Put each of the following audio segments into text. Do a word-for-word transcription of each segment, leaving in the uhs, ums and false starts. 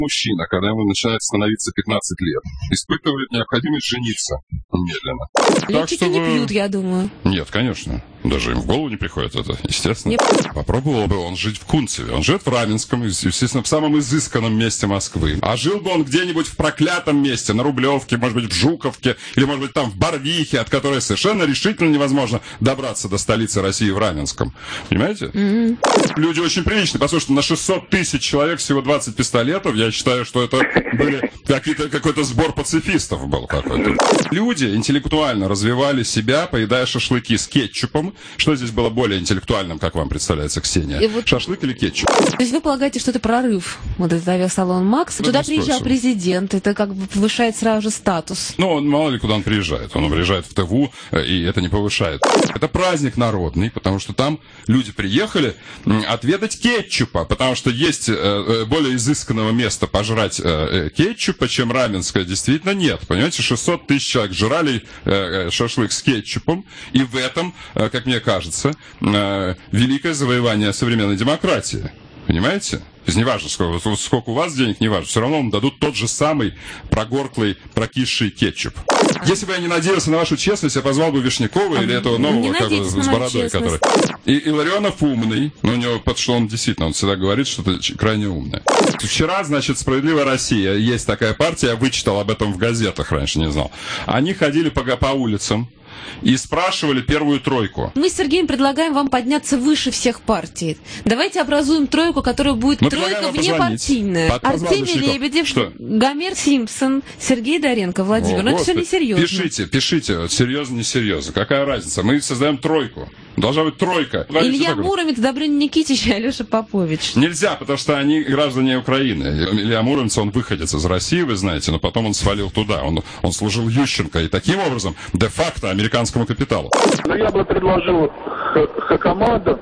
Мужчина, когда ему начинает становиться пятнадцать лет, испытывает необходимость жениться медленно. Летчики так, чтобы... не пьют, я думаю. Нет, конечно. Даже им в голову не приходит это, естественно. Нет. Попробовал бы он жить в Кунцеве. Он живет в Раменском, естественно, в самом изысканном месте Москвы. А жил бы он где-нибудь в проклятом месте, на Рублевке, может быть, в Жуковке, или, может быть, там в Барвихе, от которой совершенно решительно невозможно добраться до столицы России в Раменском. Понимаете? Mm-hmm. Люди очень приличные. Послушайте, на шестьсот тысяч человек всего двадцать пистолетов. Я считаю, что это были какие-то, какой-то сбор пацифистов был какой-то. Люди интеллектуально развивали себя, поедая шашлыки с кетчупом. Что здесь было более интеллектуальным, как вам представляется, Ксения? Вот... Шашлык или кетчуп? То есть вы полагаете, что это прорыв, вот этот авиасалон «Макс»? Ну, туда приезжал спросим. Президент, это как бы повышает сразу же статус. Ну, он, мало ли, куда он приезжает. Он приезжает в ТВУ, и это не повышает. Это праздник народный, потому что там люди приехали отведать кетчупа, потому что есть э, более изысканного места пожрать э, кетчупа, чем раменское, действительно нет. Понимаете, шестьсот тысяч человек жрали э, шашлык с кетчупом, и в этом, э, как мне кажется, э, великое завоевание современной демократии. Понимаете? То есть неважно, сколько, сколько у вас денег, неважно. Все равно вам дадут тот же самый прогорклый, прокисший кетчуп. А. Если бы я не надеялся на вашу честность, я позвал бы Вишнякова а или этого нового, как бы, с бородой, который... И Илларионов умный, но у него, потому что он действительно, он всегда говорит, что это крайне умное. Вчера, значит, «Справедливая Россия», есть такая партия, я вычитал об этом в газетах, раньше не знал. Они ходили по, по улицам и спрашивали первую тройку. Мы с Сергеем предлагаем вам подняться выше всех партий. Давайте образуем тройку, которая будет Мы тройка внепартийная. Артемий Лебедев, что? Гомер Симпсон, Сергей Доренко, Владимир. О, ну это все несерьезно. Пишите, пишите, серьезно, несерьезно. Какая разница? Мы создаем тройку. Должна быть тройка. Илья Муромец, Добрыня Никитич и Алеша Попович. Нельзя, потому что они граждане Украины. Илья Муромец, он выходец из России, вы знаете, но потом он свалил туда. Он, он служил Ющенко и таким образом де-факто американскому капиталу. Ну, я бы предложил Хакамаду,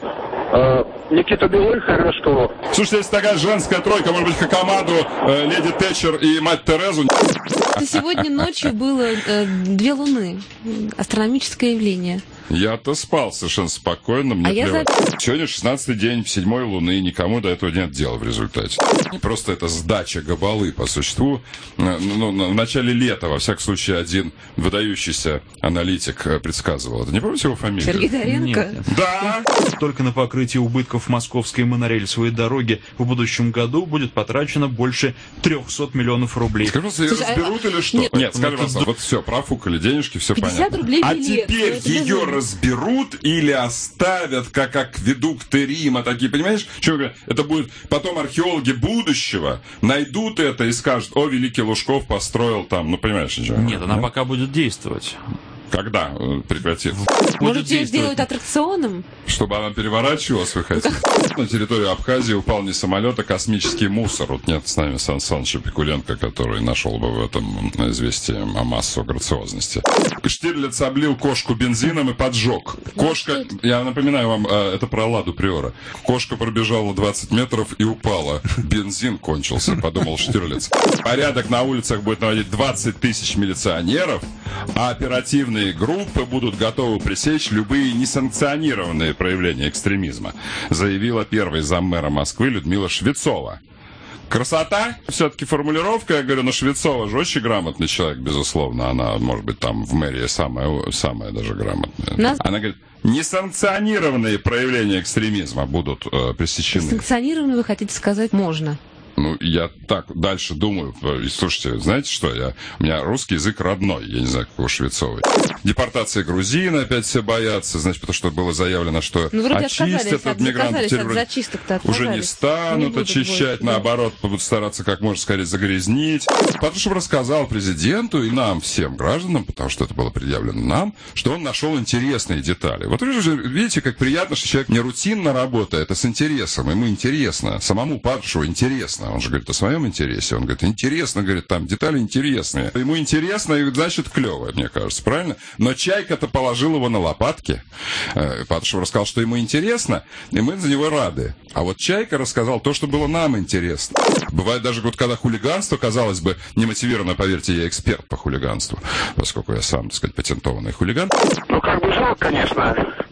э, Никита Белых и Ростова. Слушайте, если такая женская тройка, может быть, Хакамаду, э, леди Тэтчер и мать Терезу. Сегодня ночью было э, две луны. Астрономическое явление. Я-то спал совершенно спокойно, мне а плевать. За... Сегодня шестнадцатый день седьмой луны, никому до этого нет дела в результате. Просто это сдача габалы по существу. Ну, в начале лета, во всяком случае, один выдающийся аналитик предсказывал. Это не помните его фамилию? Сергей Доренко? Нет. Да! Только на покрытие убытков московской монорельсовой дороги в будущем году будет потрачено больше трехсот миллионов рублей. Скажи, ее разберут а... или что? Нет, Нет скажи, Василий, вот все, профукали денежки, все понятно. Рублей а билет. теперь ее разберут или оставят как акведукты Рима, такие, понимаешь? Что, это будет потом археологи будущего найдут это и скажут: о, великий Лужков построил там, ну понимаешь, ничего. Нет, она пока будет действовать. Когда прекратит? Может, ее сделают аттракционом? Чтобы она переворачивалась, вы хотите? На территорию Абхазии упал не самолет, а космический мусор. Вот нет с нами Сан Саныча Пикуленко, который нашел бы в этом известие массу грациозности. Штирлиц облил кошку бензином и поджег. Кошка, я напоминаю вам, это про Ладу Приора. Кошка пробежала двадцать метров и упала. Бензин кончился, подумал Штирлиц. Порядок на улицах будет наводить двадцать тысяч милиционеров, а оперативные группы будут готовы пресечь любые несанкционированные проявления экстремизма, заявила первый заммэра Москвы Людмила Швецова. Красота? Все-таки формулировка, я говорю, но Швецова же очень грамотный человек, безусловно. Она, может быть, там в мэрии самая, самая даже грамотная. Нас... Она говорит, несанкционированные проявления экстремизма будут э, пресечены. Санкционированные, вы хотите сказать, можно? Ну, я так дальше думаю. И слушайте, знаете что? Я, у меня русский язык родной, я не знаю, как у Швецовой. Депортация грузин опять все боятся, значит, потому что было заявлено, что ну, очистят от мигрантов. Теперь уже не станут не очищать, наоборот, будут стараться как можно скорее загрязнить. Потому что рассказал президенту и нам, всем гражданам, потому что это было предъявлено нам, что он нашел интересные детали. Вот вы же видите, как приятно, что человек не рутинно работает, а с интересом. Ему интересно, самому Патрушеву интересно. Он же говорит о своем интересе. Он говорит, интересно, говорит, там детали интересные. Ему интересно, и значит, клево, мне кажется, правильно? Но Чайка-то положил его на лопатки. Патрушев рассказал, что ему интересно, и мы за него рады. А вот Чайка рассказал то, что было нам интересно. Бывает даже, вот когда хулиганство, казалось бы, немотивированно, поверьте, я эксперт по хулиганству, поскольку я сам, так сказать, патентованный хулиган. Ну, как бы жалко, конечно.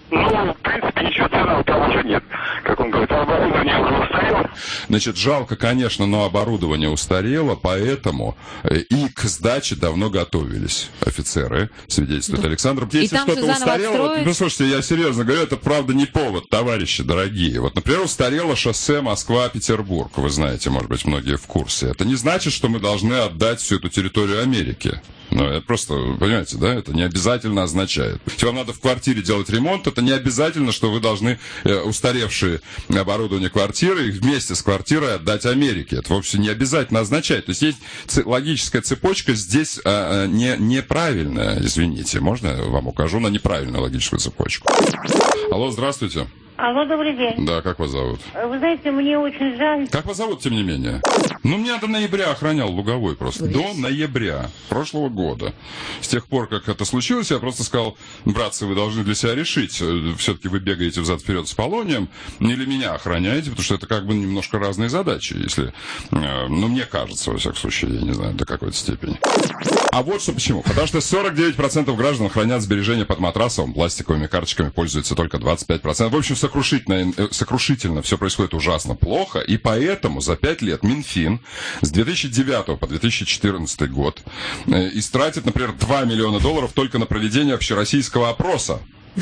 Ну, в принципе, ничего ценного там уже нет. Как он говорит, оборудование уже устарело. Значит, жалко, конечно, но оборудование устарело, поэтому и к сдаче давно готовились офицеры, свидетельствует да. Александр. Если что-то устарело, вот, ну, слушайте, я серьезно говорю, это правда не повод, товарищи дорогие. Вот, например, устарело шоссе Москва-Петербург, вы знаете, может быть, многие в курсе. Это не значит, что мы должны отдать всю эту территорию Америке. Ну, это просто, понимаете, да, это не обязательно означает. Если вам надо в квартире делать ремонт, это не обязательно, что вы должны э, устаревшие оборудование квартиры вместе с квартирой отдать Америке. Это вовсе не обязательно означает. То есть есть ц- логическая цепочка здесь э, не, неправильная, извините. Можно я вам укажу на неправильную логическую цепочку? Алло, здравствуйте. Алло, добрый день. Да, как вас зовут? Вы знаете, мне очень жаль. Как вас зовут, тем не менее? Ну, меня до ноября охранял Луговой просто. Вы до ноября прошлого года. С тех пор, как это случилось, я просто сказал, братцы, вы должны для себя решить, все-таки вы бегаете взад-вперед с полонием, или меня охраняете, потому что это как бы немножко разные задачи, если... Ну, мне кажется, во всяком случае, я не знаю, до какой-то степени. А вот что почему. Потому что сорок девять процентов граждан хранят сбережения под матрасом, пластиковыми карточками пользуются только двадцать пять процентов. В общем, сокрушительно, сокрушительно все происходит ужасно плохо, и поэтому за пять лет Минфин с две тысячи девятого по две тысячи четырнадцатый год истратит, например, два миллиона долларов только на проведение общероссийского опроса.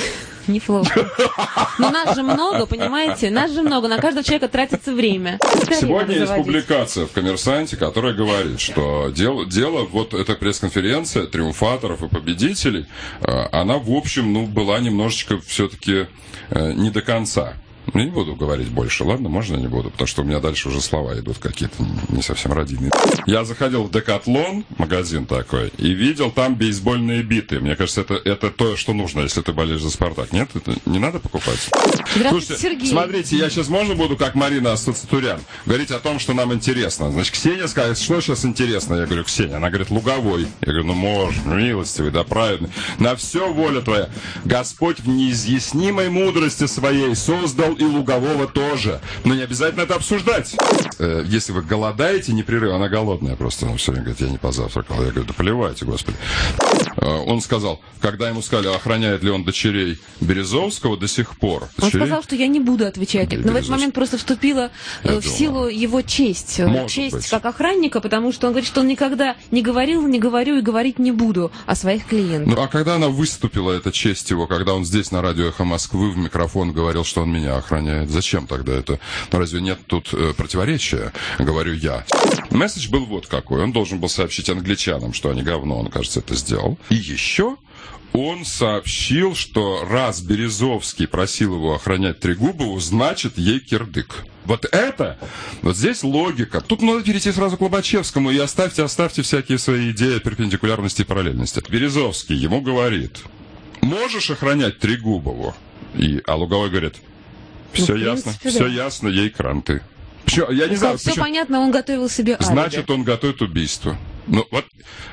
Неплохо. Но нас же много, понимаете? Нас же много, на каждого человека тратится время. Сегодня есть публикация в «Коммерсанте», которая говорит, что дело, дело вот эта пресс-конференция триумфаторов и победителей, она, в общем, ну, была немножечко все-таки не до конца. Я не буду говорить больше, ладно? Можно не буду, потому что у меня дальше уже слова идут какие-то не совсем родийные. Я заходил в Декатлон, магазин такой, и видел там бейсбольные биты. Мне кажется, это, это то, что нужно, если ты болеешь за «Спартак». Нет? Это не надо покупать? Слушайте, Сергей. Смотрите, я сейчас можно буду, как Марина Астацатурян, говорить о том, что нам интересно. Значит, Ксения скажет, что сейчас интересно? Я говорю, Ксения. Она говорит, Луговой. Я говорю, ну, можно, милостивый, да, праведный. На все воля твоя. Господь в неизъяснимой мудрости своей создал и Лугового тоже. Но не обязательно это обсуждать. Э, если вы голодаете непрерывно, она голодная просто. Он все время говорит, я не позавтракал. Я говорю, да поливайте, Господи. Э, он сказал, когда ему сказали, охраняет ли он дочерей Березовского до сих пор. Дочерей... Он сказал, что я не буду отвечать. Но в этот момент просто вступила я в думаю. силу его честь. Может честь быть. Как охранника, потому что он говорит, что он никогда не говорил, не говорю и говорить не буду о своих клиентах. Ну, а когда она выступила, эта честь его, когда он здесь на радио «Эхо Москвы» в микрофон говорил, что он меня охраняет. Зачем тогда это? Ну, разве нет тут э, противоречия? Говорю я. Месседж был вот какой. Он должен был сообщить англичанам, что они говно. Он, кажется, это сделал. И еще он сообщил, что раз Березовский просил его охранять Трегубову, значит, ей кирдык. Вот это, вот здесь логика. Тут надо перейти сразу к Лобачевскому и оставьте, оставьте всякие свои идеи о перпендикулярности и параллельности. Березовский ему говорит, можешь охранять Трегубову? И, а Луговой говорит, все ну, ясно, принципе, все да. ясно, ей кранты. Почему? Я не ну, знаю, все почему? понятно, он готовил себе алиби. Значит, он готовит убийство. Ну, вот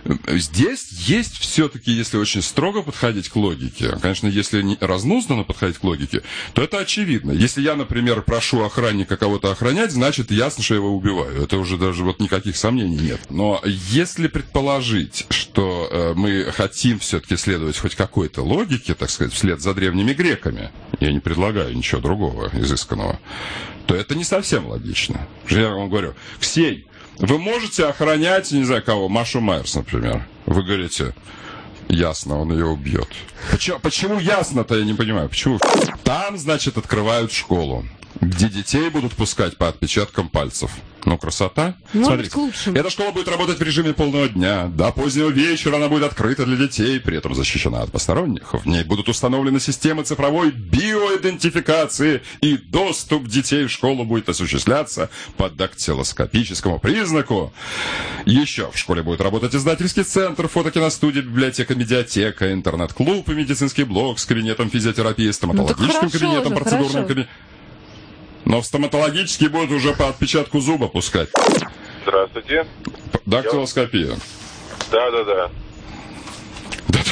здесь есть все-таки, если очень строго подходить к логике, конечно, если не разнузнанно подходить к логике, то это очевидно. Если я, например, прошу охранника кого-то охранять, значит, ясно, что я его убиваю. Это уже даже вот никаких сомнений нет. Но если предположить, что э, мы хотим все-таки следовать хоть какой-то логике, так сказать, вслед за древними греками, я не предлагаю ничего другого изысканного, то это не совсем логично. Я вам говорю, Ксень, вы можете охранять, не знаю кого, Машу Майерс, например. Вы говорите, ясно, он ее убьет. Почему, почему ясно-то, я не понимаю. Почему? Там, значит, открывают школу, где детей будут пускать по отпечаткам пальцев. Ну, красота. Может, смотрите, эта школа будет работать в режиме полного дня. До позднего вечера она будет открыта для детей, при этом защищена от посторонних. В ней будут установлены системы цифровой биоидентификации, и доступ детей в школу будет осуществляться по дактилоскопическому признаку. Еще в школе будет работать издательский центр, фотокиностудия, библиотека, медиатека, интернет-клуб и медицинский блок с кабинетом физиотерапии, стоматологическим ну, кабинетом, уже, процедурным кабинетом. Но в стоматологический будут уже по отпечатку зуба пускать. Здравствуйте. Дактилоскопия. Да, да, да. Да-да-да.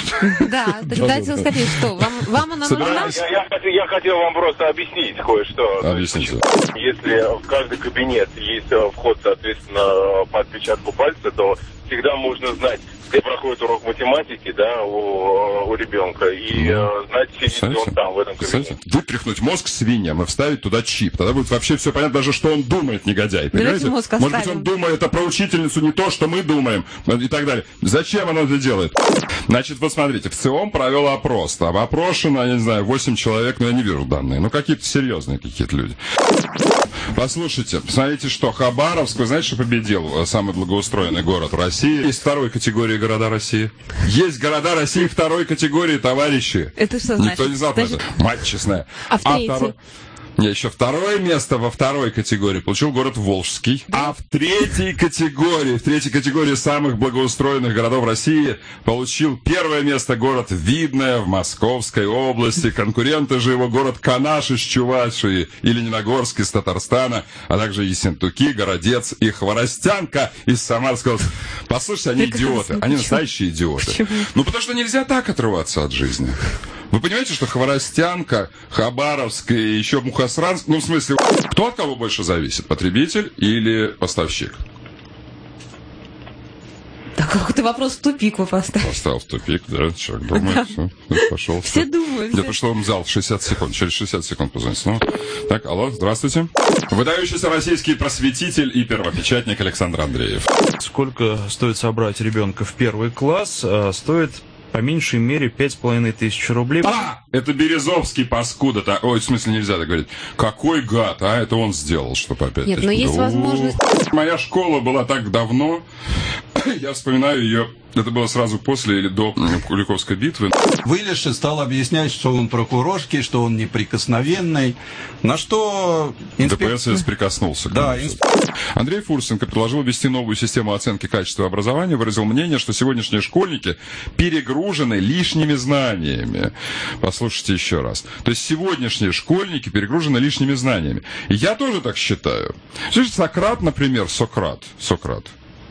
Да, дайте сказать, что вам она нужна? Я хотел вам просто объяснить кое-что. Объясните. Если в каждый кабинет есть вход, соответственно, по отпечатку пальца, то всегда можно знать, где проходит урок математики, да, у, у ребенка, и э, знать, сидит ли он там, в этом кабинете. Вытряхнуть мозг свиньям и вставить туда чип. Тогда будет вообще все понятно, даже что он думает, негодяй. Понимаете? Может быть, он думает это про учительницу не то, что мы думаем, и так далее. Зачем он это делает? Значит, вот смотрите, ВЦИОМ провел опрос. Там опрошено, я не знаю, восемь человек, но я не вижу данные. Ну, какие-то серьезные какие-то люди. Послушайте, смотрите, что Хабаровск, вы знаете, что победил самый благоустроенный город в России? Есть второй категории города России. Есть города России второй категории, товарищи. Это что значит? Никто не знал про Значит... это. Мать честная. А в третьей? А второй... Не, еще второе место во второй категории получил город Волжский. А в третьей категории, в третьей категории самых благоустроенных городов России получил первое место город Видное в Московской области. Конкуренты же его город Канаш из Чувашии и Лениногорск из Татарстана, а также Ессентуки, Городец и Хворостянка из Самарской области. Послушайте, они идиоты. Они настоящие идиоты. Почему? Ну, потому что нельзя так отрываться от жизни. Вы понимаете, что Хворостянка, Хабаровск и еще Мухосранск, ну, в смысле, кто от кого больше зависит? Потребитель или поставщик? Так, какой-то вопрос в тупик вы поставили. Поставил в тупик, да, человек думает, все, пошел. Все думают. Я пришел в зал шестьдесят секунд, через шестьдесят секунд позвонить. Ну, так, алло, здравствуйте. Выдающийся российский просветитель и первопечатник Александр Андреев. Сколько стоит собрать ребенка в первый класс? А, стоит... по меньшей мере пять с половиной тысяч рублей. А, это Березовский паскуда-то. Ой, в смысле нельзя так говорить. Какой гад, а? Это он сделал, чтобы опять... Нет, но есть возможность... Моя школа была так давно. Я вспоминаю ее... Это было сразу после или до Куликовской битвы. Вылезший стал объяснять, что он прокурорский, что он неприкосновенный. На что инспектор... ДПС прикоснулся. Да, инсп... Андрей Фурсенко предложил ввести новую систему оценки качества образования, выразил мнение, что сегодняшние школьники перегружены лишними знаниями. Послушайте еще раз. То есть сегодняшние школьники перегружены лишними знаниями. И я тоже так считаю. Слушайте, Сократ, например, Сократ, Сократ.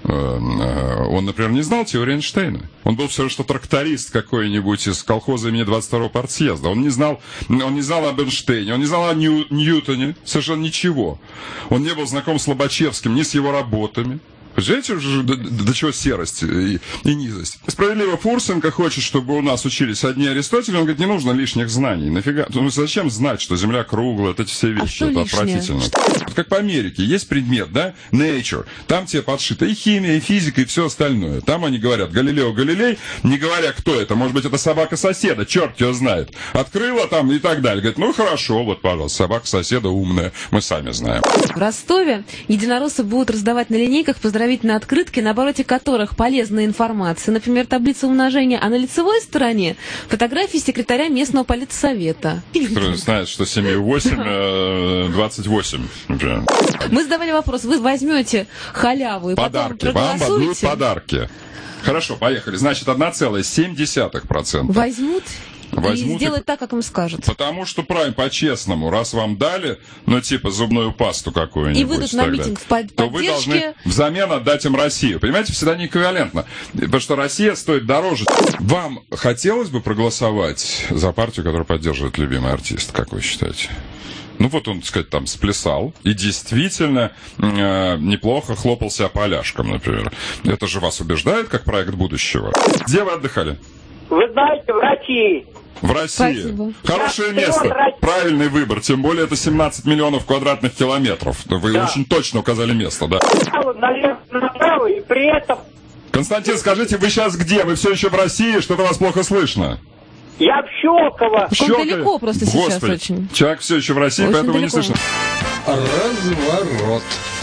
Он, например, не знал теорию Эйнштейна. Он был все равно что тракторист какой-нибудь из колхоза имени двадцать второго партсъезда. Он не знал, он не знал об Эйнштейне, он не знал о Нью, Ньютоне, совершенно ничего. Он не был знаком с Лобачевским, ни с его работами. Понимаете, до, до чего серость и, и низость. Справедливо Фурсенко хочет, чтобы у нас учились одни Аристотеля. Он говорит, не нужно лишних знаний. Нафига? Ну, зачем знать, что Земля круглая? Вот эти все вещи. А это лишнее? Отвратительно. Вот как по Америке. Есть предмет, да? Nature. Там тебе подшито и химия, и физика, и все остальное. Там они говорят, Галилео Галилей, не говоря, кто это. Может быть, это собака соседа. Черт ее знает. Открыла там и так далее. Говорит, ну хорошо, вот, пожалуйста, собака соседа умная. Мы сами знаем. В Ростове единороссы будут раздавать на линейках поздравительные открытки, на обороте которых полезная информация, например, таблица умножения, а на лицевой стороне фотографии секретаря местного политсовета. Который знает, что семь и восемь, двадцать восемь. Например. Мы задавали вопрос, вы возьмете халяву и подарки. потом проголосуете? Вам дадут подарки. Хорошо, поехали. Значит, одна целая семь десятых процента. Возьмут? Возьмут и сделать и... так, как им скажут. Потому что, правильно, по-честному, раз вам дали, ну, типа, зубную пасту какую-нибудь, и выйдут на митинг в поддержке, то вы должны взамен отдать им Россию. Понимаете, всегда не эквивалентно. Потому что Россия стоит дороже. Вам хотелось бы проголосовать за партию, которая поддерживает любимый артист, как вы считаете? Ну, вот он, так сказать, там сплясал и действительно э, неплохо хлопался поляшком, например. Это же вас убеждает, как проект будущего? Где вы отдыхали? Вы знаете, в России. В России. Спасибо. Хорошее место. Правильный выбор. Тем более это семнадцать миллионов квадратных километров. Вы да. очень точно указали место, да? Налево, направо, и при этом... Константин, скажите, вы сейчас где? Вы все еще в России? Что-то вас плохо слышно. Я в Щелково. Он далеко просто сейчас Господи. очень. Человек все еще в России, очень поэтому далеко. не слышно. Разворот.